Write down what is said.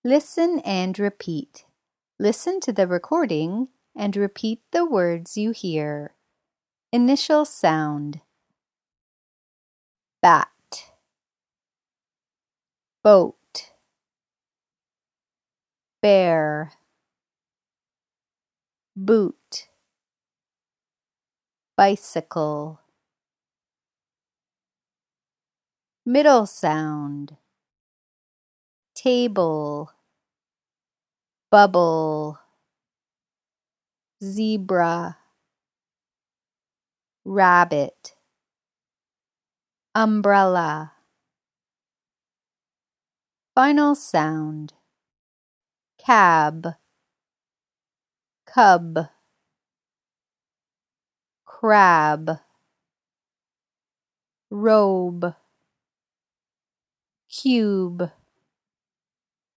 Listen and repeat. Listen to the recording and repeat the words you hear. Initial sound. Bat. Boat. Bear. Boot. Bicycle. Middle sound. Table. Bubble. Zebra. Rabbit. Umbrella. Final sound. Cab. Cub. Crab. Robe. Cube.